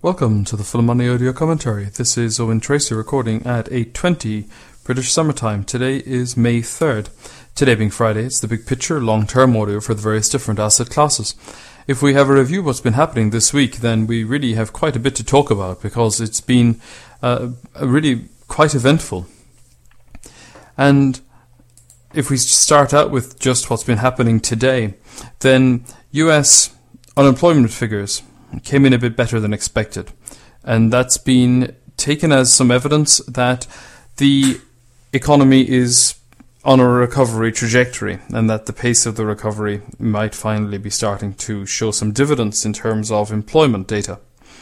Welcome to the Full Money Audio Commentary. This is Owen Tracy recording at 8:20 British Summertime. Today is May 3rd. Today being Friday, it's the big picture, long-term audio for the various different asset classes. If we have a review of what's been happening this week, then we really have quite a bit to talk about because it's been really quite eventful. And if we start out with just what's been happening today, then US unemployment figures came in a bit better than expected. And that's been taken as some evidence that the economy is on a recovery trajectory and that the pace of the recovery might finally be starting to show some dividends in terms of employment data.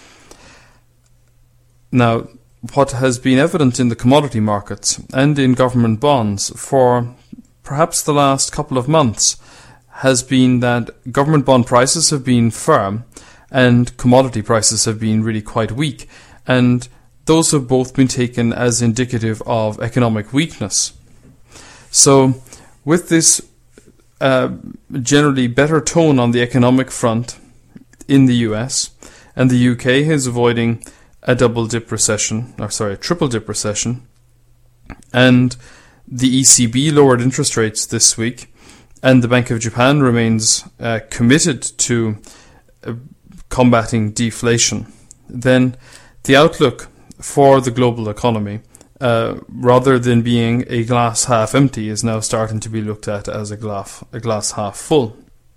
Now, what has been evident in the commodity markets and in government bonds for perhaps the last couple of months has been that government bond prices have been firm and commodity prices have been really quite weak, and those have both been taken as indicative of economic weakness. So with this generally better tone on the economic front in the US, and the UK is avoiding a triple dip recession, and the ECB lowered interest rates this week, and the Bank of Japan remains committed to combating deflation, then the outlook for the global economy, rather than being a glass half empty, is now starting to be looked at as a glass half full.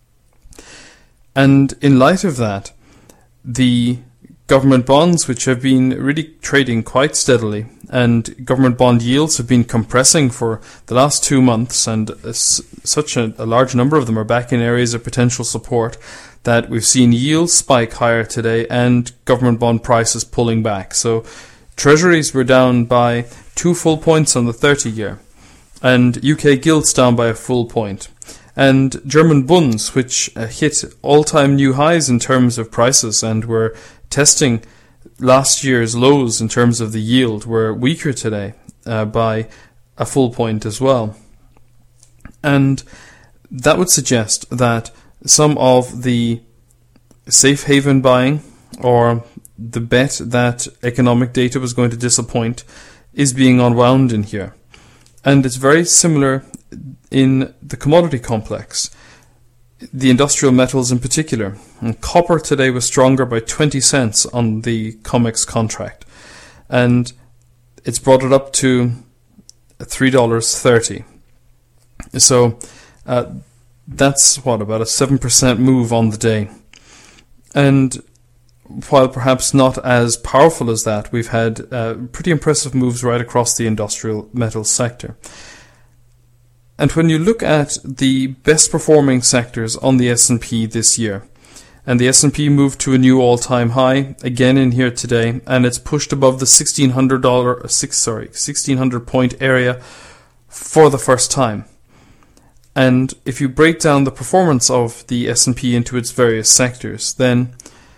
And in light of that, the government bonds, which have been really trading quite steadily, and government bond yields have been compressing for the last 2 months, and such a large number of them are back in areas of potential support, that we've seen yields spike higher today and government bond prices pulling back. So treasuries were down by 2 full points on the 30-year, and UK gilts down by a full point. And German bunds, which hit all-time new highs in terms of prices and were testing last year's lows in terms of the yield, were weaker today by a full point as well. And that would suggest that some of the safe haven buying, or the bet that economic data was going to disappoint, is being unwound in here. And it's very similar in the commodity complex, the industrial metals in particular. And copper today was stronger by 20 cents on the COMEX contract, and it's brought it up to $3.30. So that's about a 7% move on the day. And while perhaps not as powerful as that, we've had pretty impressive moves right across the industrial metals sector. And when you look at the best performing sectors on the S&P this year, and the S&P moved to a new all-time high again in here today, and it's pushed above the $1,600 point area for the first time. And if you break down the performance of the S&P into its various sectors, then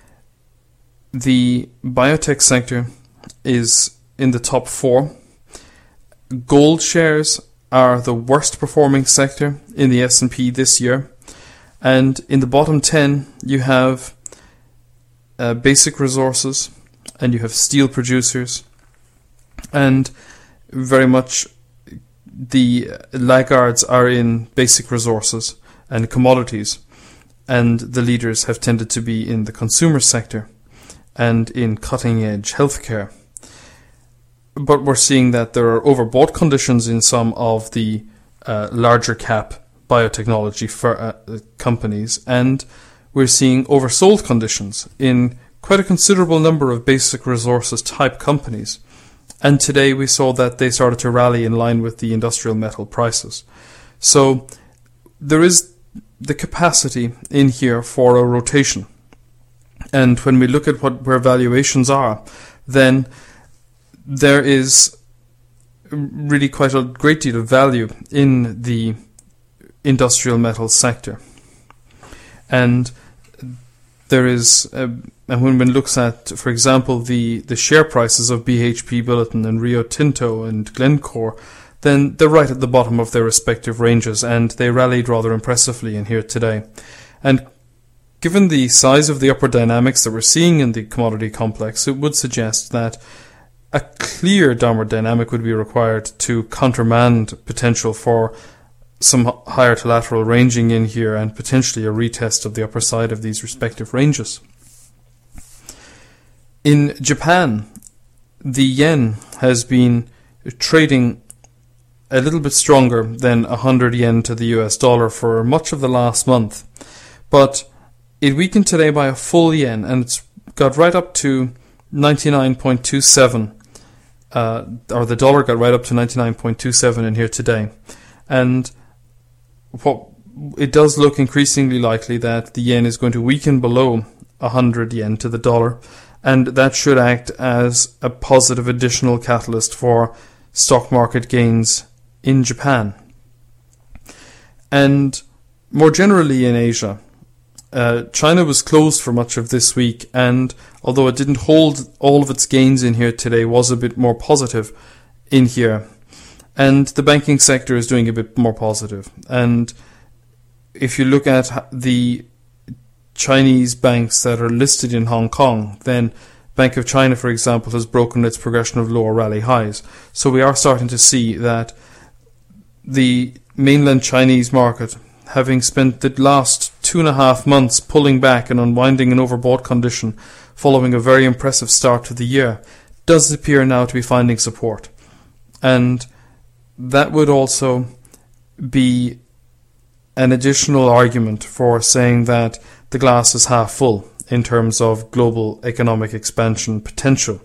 the biotech sector is in the top 4. Gold shares are the worst performing sector in the S&P this year. And in the bottom 10, you have basic resources, and you have steel producers, and very much the laggards are in basic resources and commodities, and the leaders have tended to be in the consumer sector and in cutting-edge healthcare. But we're seeing that there are overbought conditions in some of the larger cap biotechnology companies, and we're seeing oversold conditions in quite a considerable number of basic resources type companies. And today we saw that they started to rally in line with the industrial metal prices. So there is the capacity in here for a rotation. And when we look at where valuations are, then there is really quite a great deal of value in the industrial metal sector. And there is, and when one looks at, for example, the share prices of BHP Billiton and Rio Tinto and Glencore, then they're right at the bottom of their respective ranges, and they rallied rather impressively in here today. And given the size of the upward dynamics that we're seeing in the commodity complex, it would suggest that a clear downward dynamic would be required to countermand potential for some higher to lateral ranging in here and potentially a retest of the upper side of these respective ranges. In Japan, the yen has been trading a little bit stronger than 100 yen to the US dollar for much of the last month, but it weakened today by a full yen, and it's got right up to 99.27, or the dollar got right up to 99.27 in here today. And what it does look increasingly likely that the yen is going to weaken below 100 yen to the dollar, and that should act as a positive additional catalyst for stock market gains in Japan. And more generally in Asia, China was closed for much of this week, and although it didn't hold all of its gains in here today, was a bit more positive in here. And the banking sector is doing a bit more positive. And if you look at the Chinese banks that are listed in Hong Kong, then Bank of China, for example, has broken its progression of lower rally highs. So we are starting to see that the mainland Chinese market, having spent the last 2.5 months pulling back and unwinding an overbought condition following a very impressive start to the year, does appear now to be finding support. And that would also be an additional argument for saying that the glass is half full in terms of global economic expansion potential.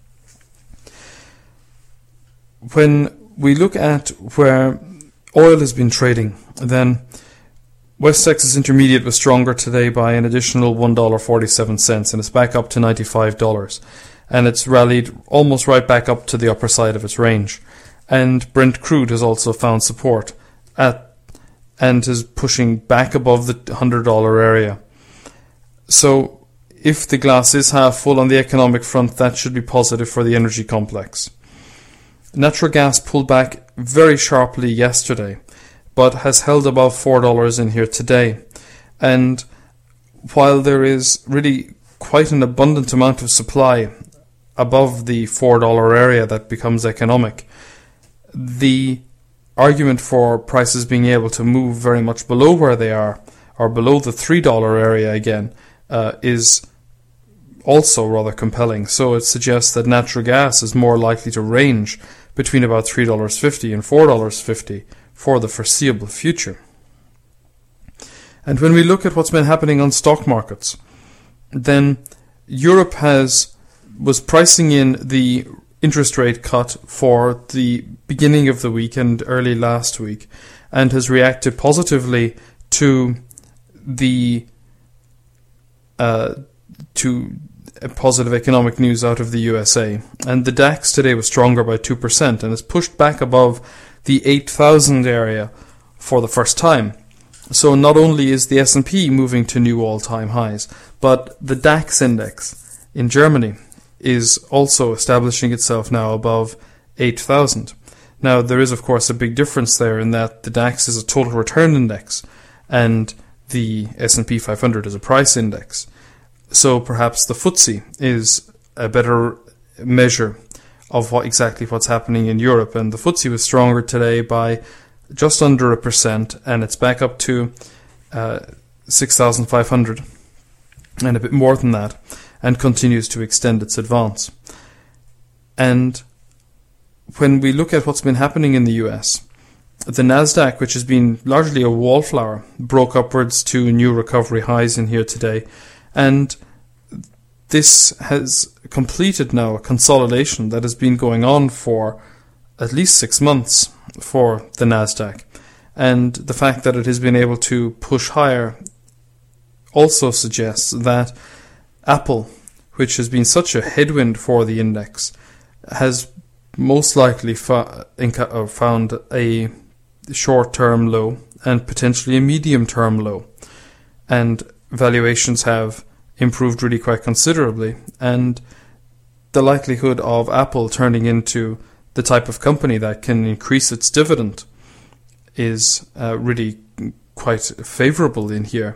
When we look at where oil has been trading, then West Texas Intermediate was stronger today by an additional $1.47, and it's back up to $95. And it's rallied almost right back up to the upper side of its range. And Brent crude has also found support and is pushing back above the $100 area. So if the glass is half full on the economic front, that should be positive for the energy complex. Natural gas pulled back very sharply yesterday, but has held above $4 in here today. And while there is really quite an abundant amount of supply above the $4 area that becomes economic, the argument for prices being able to move very much below where they are, or below the $3 area again, is also rather compelling. So it suggests that natural gas is more likely to range between about $3.50 and $4.50 for the foreseeable future. And when we look at what's been happening on stock markets, then Europe was pricing in the interest rate cut for the beginning of the week and early last week, and has reacted positively to the to positive economic news out of the USA. And the DAX today was stronger by 2% and has pushed back above the 8,000 area for the first time. So not only is the S&P moving to new all-time highs, but the DAX index in Germany is also establishing itself now above 8,000. Now, there is, of course, a big difference there in that the DAX is a total return index and the S&P 500 is a price index. So perhaps the FTSE is a better measure of what's happening in Europe. And the FTSE was stronger today by just under 1%, and it's back up to 6,500 and a bit more than that, and continues to extend its advance. And when we look at what's been happening in the US, the Nasdaq, which has been largely a wallflower, broke upwards to new recovery highs in here today, and this has completed now a consolidation that has been going on for at least 6 months for the Nasdaq. And the fact that it has been able to push higher also suggests that Apple, which has been such a headwind for the index, has most likely found a short-term low and potentially a medium-term low. And valuations have improved really quite considerably, and the likelihood of Apple turning into the type of company that can increase its dividend is really quite favourable in here.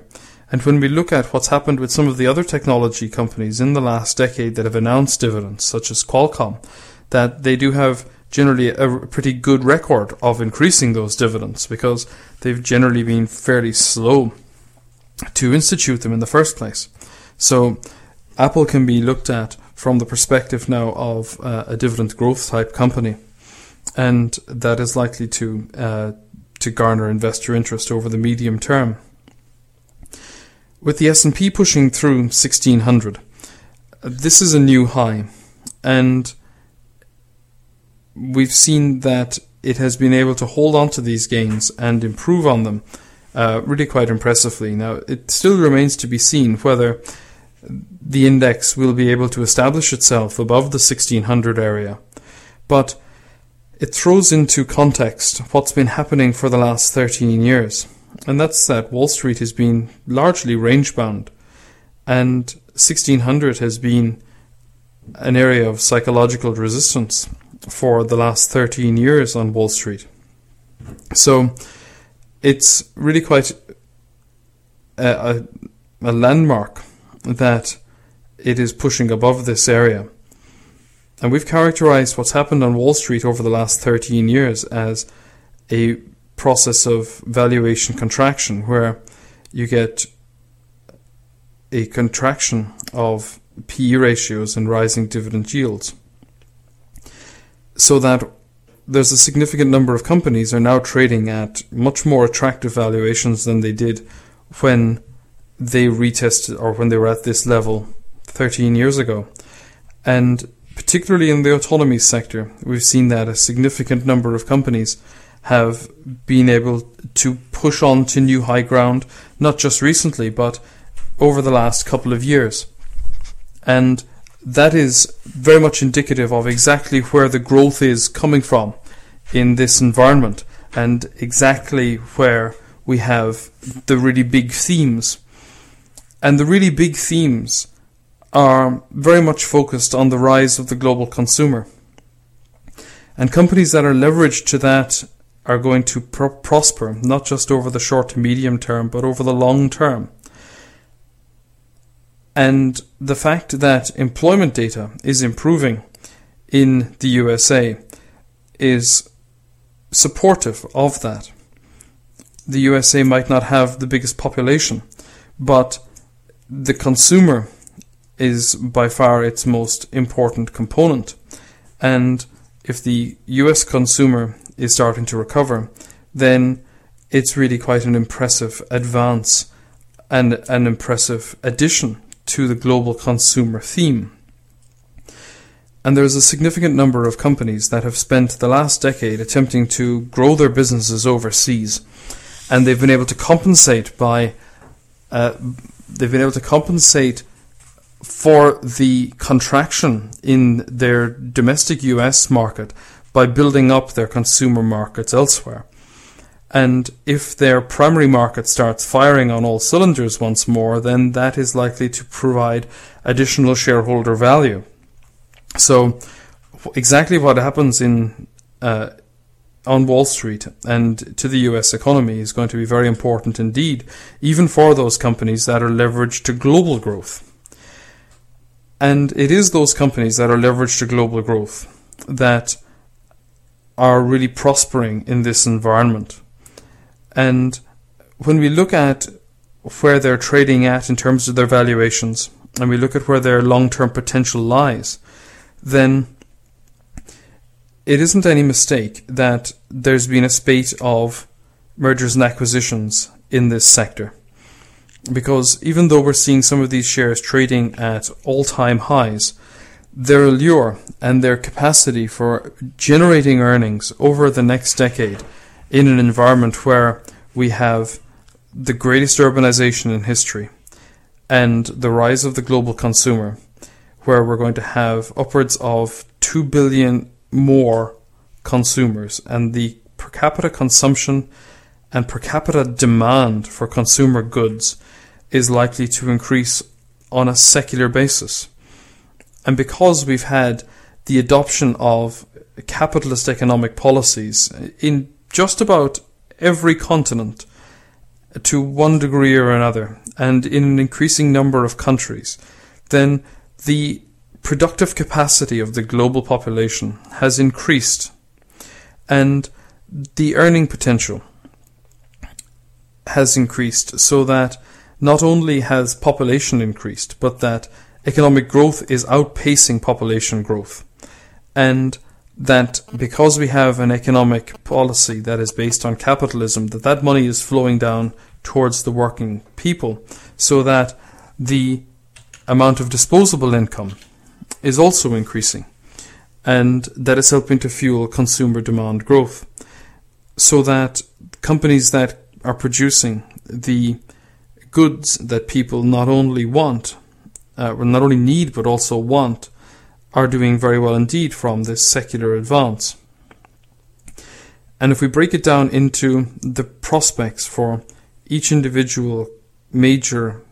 And when we look at what's happened with some of the other technology companies in the last decade that have announced dividends, such as Qualcomm, that they do have generally a pretty good record of increasing those dividends because they've generally been fairly slow to institute them in the first place. So Apple can be looked at from the perspective now of a dividend growth type company, and that is likely to garner investor interest over the medium term. With the S&P pushing through 1600, this is a new high, and we've seen that it has been able to hold on to these gains and improve on them really quite impressively. Now, it still remains to be seen whether the index will be able to establish itself above the 1600 area, but it throws into context what's been happening for the last 13 years, and that's that Wall Street has been largely range-bound, and 1600 has been an area of psychological resistance for the last 13 years on Wall Street. So it's really quite a landmark that it is pushing above this area. And we've characterized what's happened on Wall Street over the last 13 years as a process of valuation contraction, where you get a contraction of PE ratios and rising dividend yields. So that there's a significant number of companies are now trading at much more attractive valuations than they did when they retested or when they were at this level 13 years ago. And particularly in the autonomy sector, we've seen that a significant number of companies have been able to push on to new high ground, not just recently, but over the last couple of years. And that is very much indicative of exactly where the growth is coming from in this environment, and exactly where we have the really big themes. And the really big themes are very much focused on the rise of the global consumer. And companies that are leveraged to that are going to prosper, not just over the short to medium term, but over the long term. And the fact that employment data is improving in the USA is supportive of that. The USA might not have the biggest population, but the consumer is by far its most important component. And if the US consumer is starting to recover, then it's really quite an impressive advance and an impressive addition to the global consumer theme. And there's a significant number of companies that have spent the last decade attempting to grow their businesses overseas, and they've been able to compensate for the contraction in their domestic US market by building up their consumer markets elsewhere. And if their primary market starts firing on all cylinders once more, then that is likely to provide additional shareholder value. So exactly what happens on Wall Street and to the US economy is going to be very important indeed, even for those companies that are leveraged to global growth. And it is those companies that are leveraged to global growth that are really prospering in this environment. And when we look at where they're trading at in terms of their valuations, and we look at where their long-term potential lies, then it isn't any mistake that there's been a spate of mergers and acquisitions in this sector. Because even though we're seeing some of these shares trading at all-time highs, their allure and their capacity for generating earnings over the next decade in an environment where we have the greatest urbanization in history and the rise of the global consumer, where we're going to have upwards of 2 billion more consumers, and the per capita consumption and per capita demand for consumer goods is likely to increase on a secular basis. And because we've had the adoption of capitalist economic policies in just about every continent to one degree or another, and in an increasing number of countries, then the productive capacity of the global population has increased, and the earning potential has increased, so that not only has population increased, but that economic growth is outpacing population growth. And that because we have an economic policy that is based on capitalism, that money is flowing down towards the working people, so that the amount of disposable income is also increasing, and that is helping to fuel consumer demand growth, so that companies that are producing the goods that people not only need but also want, are doing very well indeed from this secular advance. And if we break it down into the prospects for each individual major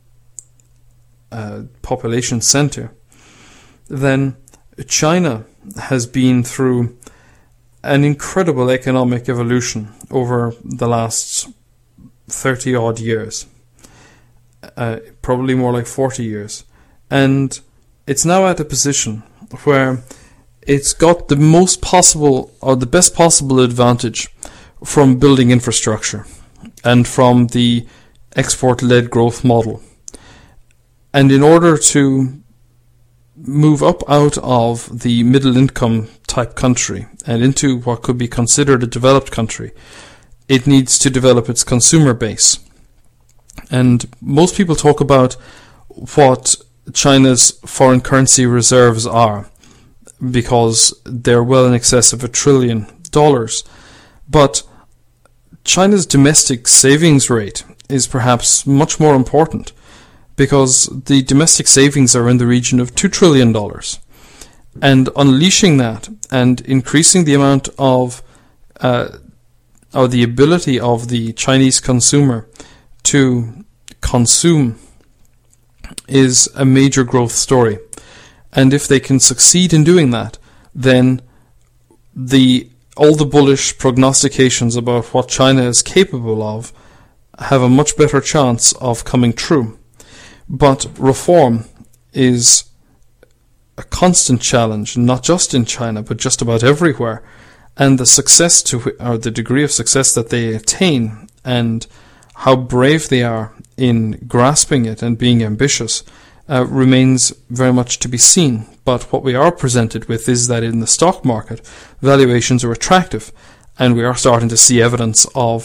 population center, then China has been through an incredible economic evolution over the last 30 odd years, probably more like 40 years. And it's now at a position where it's got the most possible or the best possible advantage from building infrastructure and from the export-led growth model. And in order to move up out of the middle income type country and into what could be considered a developed country, it needs to develop its consumer base. And most people talk about what China's foreign currency reserves are, because they're well in excess of $1 trillion. But China's domestic savings rate is perhaps much more important, because the domestic savings are in the region of $2 trillion. And unleashing that and increasing the amount of or the ability of the Chinese consumer to consume is a major growth story. And if they can succeed in doing that, then all the bullish prognostications about what China is capable of have a much better chance of coming true. But reform is a constant challenge, not just in China, but just about everywhere. And the success or the degree of success that they attain, and how brave they are in grasping it and being ambitious, remains very much to be seen. But what we are presented with is that in the stock market, valuations are attractive, and we are starting to see evidence of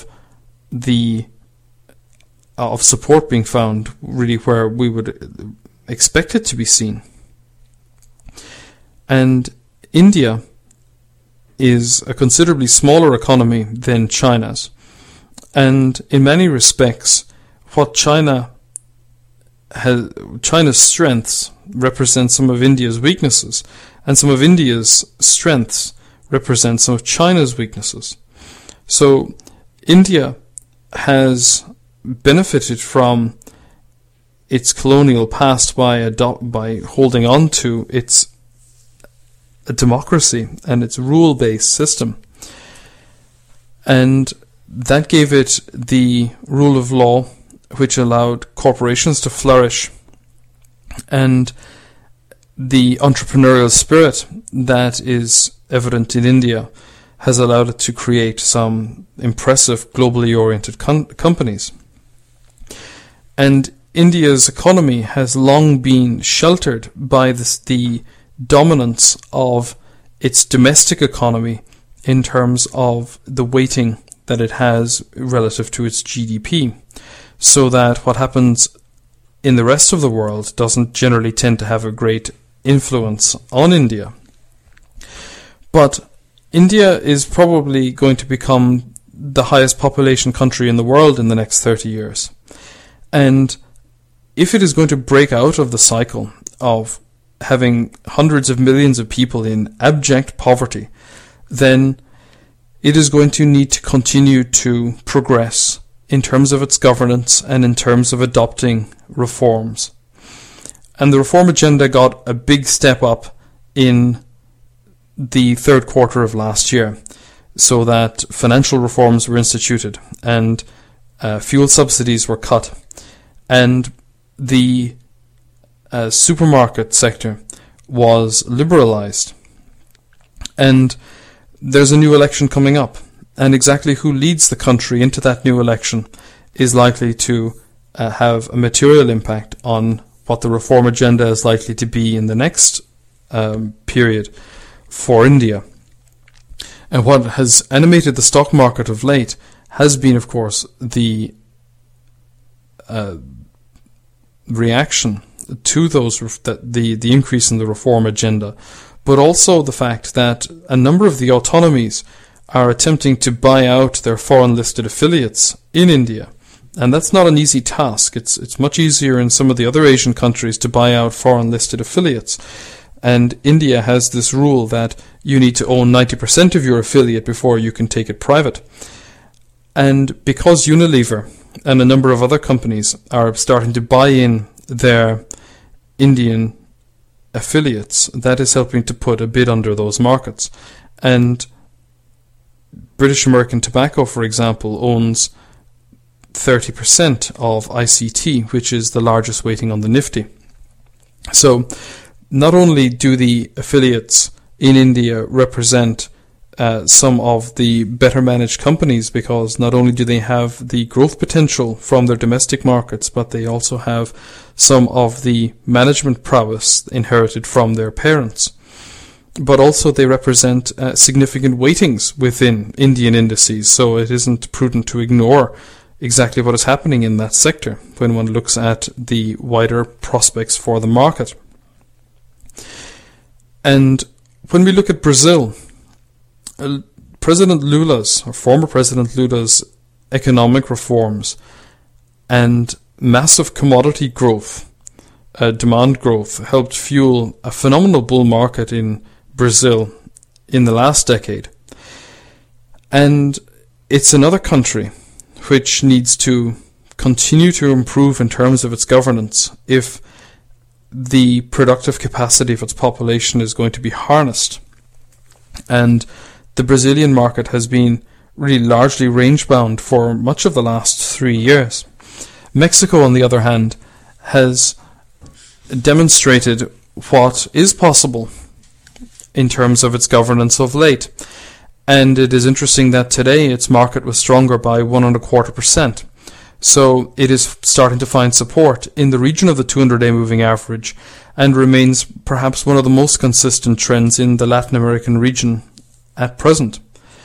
support being found really where we would expect it to be seen. And India is a considerably smaller economy than China's. And in many respects, what China's strengths represent some of India's weaknesses, and some of India's strengths represent some of China's weaknesses. So India has benefited from its colonial past by holding on to its democracy and its rule-based system. And that gave it the rule of law, which allowed corporations to flourish, and the entrepreneurial spirit that is evident in India has allowed it to create some impressive globally oriented companies. And India's economy has long been sheltered by the dominance of its domestic economy in terms of the weighting that it has relative to its GDP, so that what happens in the rest of the world doesn't generally tend to have a great influence on India. But India is probably going to become the highest population country in the world in the next 30 years. And if it is going to break out of the cycle of having hundreds of millions of people in abject poverty, then it is going to need to continue to progress in terms of its governance and in terms of adopting reforms. And the reform agenda got a big step up in the third quarter of last year, so that financial reforms were instituted, and fuel subsidies were cut, and the supermarket sector was liberalised. And there's a new election coming up, and exactly who leads the country into that new election is likely to have a material impact on what the reform agenda is likely to be in the next period for India. And what has animated the stock market of late has been, of course, the reaction to the increase in the reform agenda, but also the fact that a number of the autonomies are attempting to buy out their foreign listed affiliates in India. And that's not an easy task. It's much easier in some of the other Asian countries to buy out foreign listed affiliates. And India has this rule that you need to own 90% of your affiliate before you can take it private. And because Unilever and a number of other companies are starting to buy in their Indian affiliates, that is helping to put a bid under those markets. And British American Tobacco, for example, owns 30% of ICT, which is the largest weighting on the Nifty. So not only do the affiliates in India represent some of the better managed companies, because not only do they have the growth potential from their domestic markets, but they also have some of the management prowess inherited from their parents. But also they represent significant weightings within Indian indices, so it isn't prudent to ignore exactly what is happening in that sector when one looks at the wider prospects for the market. And when we look at Brazil, President Lula's, or former President Lula's, economic reforms and massive commodity growth, demand growth, helped fuel a phenomenal bull market in Brazil in the last decade. And it's another country which needs to continue to improve in terms of its governance if the productive capacity of its population is going to be harnessed. And the Brazilian market has been really largely range-bound for much of the last 3 years. Mexico, on the other hand, has demonstrated what is possible in terms of its governance of late. And it is interesting that today its market was stronger by 1.25%. So it is starting to find support in the region of the 200-day moving average and remains perhaps one of the most consistent trends in the Latin American region at present.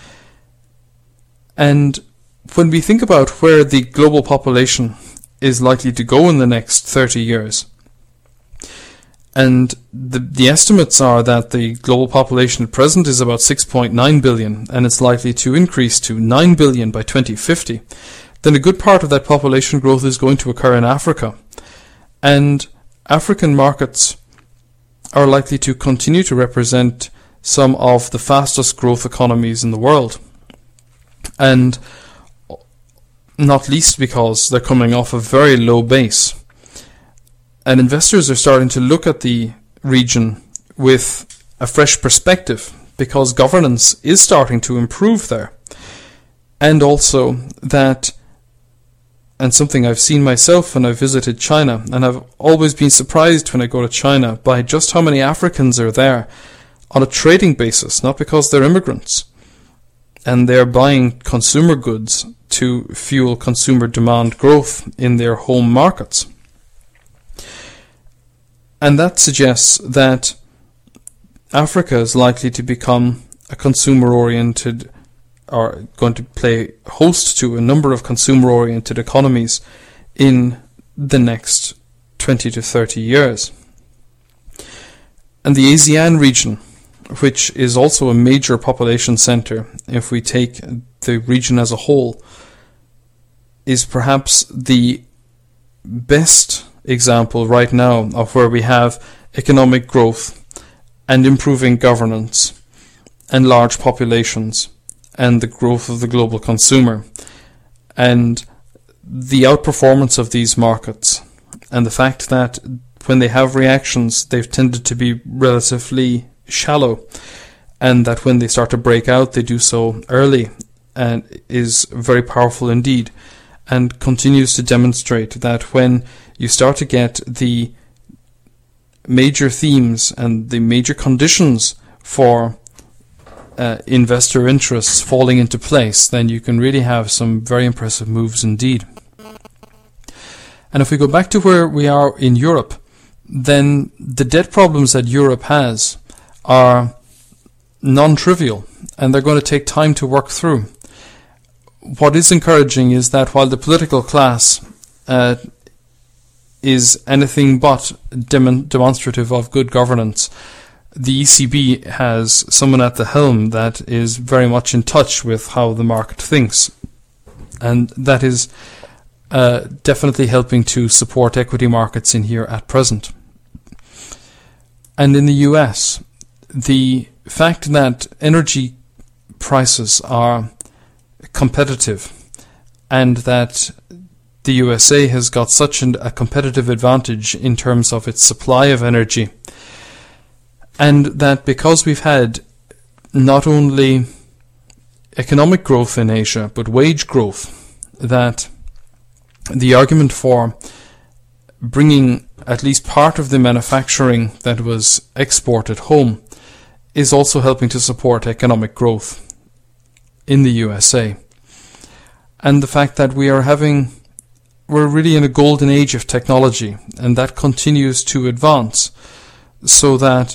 And when we think about where the global population is likely to go in the next 30 years, and the estimates are that the global population at present is about 6.9 billion, and it's likely to increase to 9 billion by 2050, then a good part of that population growth is going to occur in Africa. And African markets are likely to continue to represent some of the fastest growth economies in the world. And not least because they're coming off a very low base. And investors are starting to look at the region with a fresh perspective because governance is starting to improve there. And also that, and something I've seen myself when I visited China, and I've always been surprised when I go to China by just how many Africans are there on a trading basis, not because they're immigrants. And they're buying consumer goods to fuel consumer demand growth in their home markets. And that suggests that Africa is likely to become a consumer-oriented, or going to play host to a number of consumer-oriented economies in the next 20 to 30 years. And the ASEAN region, which is also a major population center, if we take the region as a whole, is perhaps the best example right now of where we have economic growth and improving governance and large populations and the growth of the global consumer, and the outperformance of these markets, and the fact that when they have reactions they've tended to be relatively shallow, and that when they start to break out they do so early, and is very powerful indeed. and continues to demonstrate that when you start to get the major themes and the major conditions for investor interests falling into place, then you can really have some very impressive moves indeed. And if we go back to where we are in Europe, then the debt problems that Europe has are non-trivial, and they're going to take time to work through. What is encouraging is that while the political class is anything but demonstrative of good governance, the ECB has someone at the helm that is very much in touch with how the market thinks, and that is definitely helping to support equity markets in here at present. And in the US, the fact that energy prices are competitive and that the USA has got such a competitive advantage in terms of its supply of energy, and that because we've had not only economic growth in Asia but wage growth, that the argument for bringing at least part of the manufacturing that was exported home is also helping to support economic growth in the USA. And the fact that we're really in a golden age of technology, and that continues to advance, so that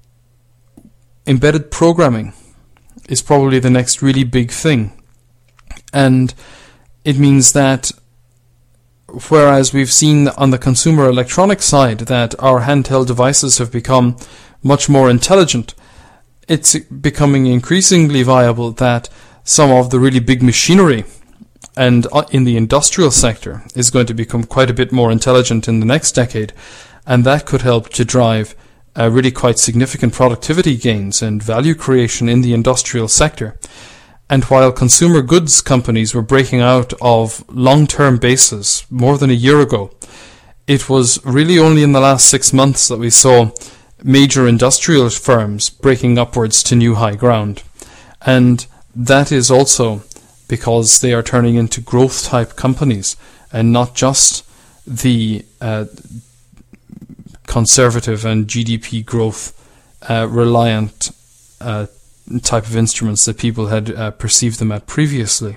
embedded programming is probably the next really big thing. And it means that whereas we've seen on the consumer electronics side that our handheld devices have become much more intelligent, it's becoming increasingly viable that some of the really big machinery and in the industrial sector is going to become quite a bit more intelligent in the next decade, and that could help to drive really quite significant productivity gains and value creation in the industrial sector. And while consumer goods companies were breaking out of long-term bases more than a year ago, it was really only in the last 6 months that we saw major industrial firms breaking upwards to new high ground. And that is also because they are turning into growth-type companies and not just the conservative and GDP growth reliant type of instruments that people had perceived them at previously.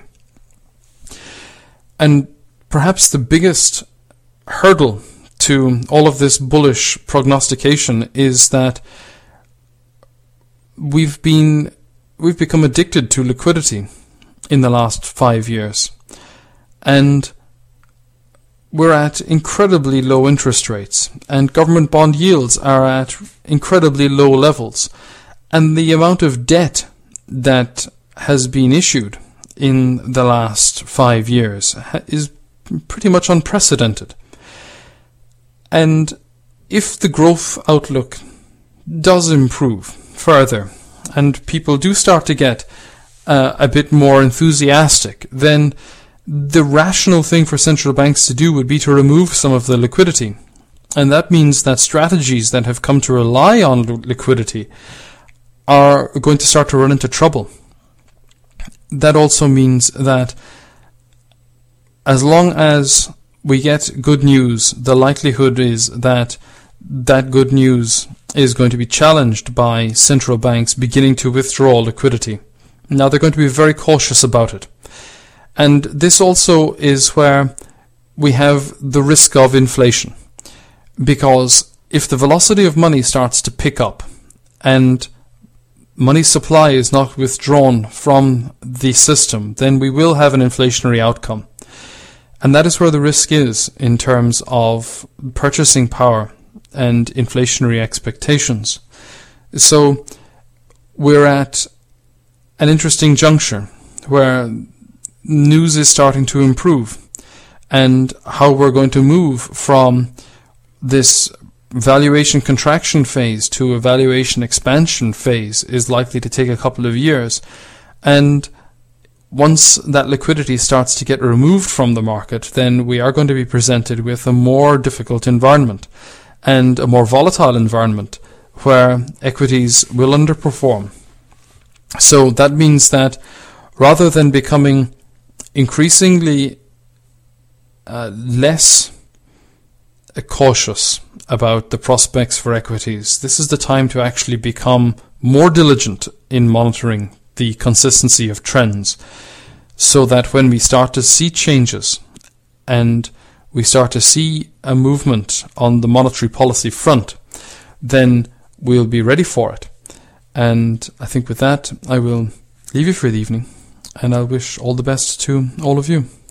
And perhaps the biggest hurdle to all of this bullish prognostication is that we've become addicted to liquidity in the last 5 years, and we're at incredibly low interest rates, and government bond yields are at incredibly low levels. And the amount of debt that has been issued in the last 5 years is pretty much unprecedented. And if the growth outlook does improve further, and people do start to get a bit more enthusiastic, then the rational thing for central banks to do would be to remove some of the liquidity. And that means that strategies that have come to rely on liquidity are going to start to run into trouble. That also means that as long as we get good news, the likelihood is that that good news is going to be challenged by central banks beginning to withdraw liquidity. Now, they're going to be very cautious about it. And this also is where we have the risk of inflation. Because if the velocity of money starts to pick up and money supply is not withdrawn from the system, then we will have an inflationary outcome. And that is where the risk is in terms of purchasing power and inflationary expectations. So we're at an interesting juncture where news is starting to improve, and how we're going to move from this valuation contraction phase to a valuation expansion phase is likely to take a couple of years. And once that liquidity starts to get removed from the market, then we are going to be presented with a more difficult environment and a more volatile environment where equities will underperform. So that means that rather than becoming increasingly less cautious about the prospects for equities, this is the time to actually become more diligent in monitoring the consistency of trends, so that when we start to see changes and we start to see a movement on the monetary policy front, then we'll be ready for it. And I think with that, I will leave you for the evening, and I'll wish all the best to all of you.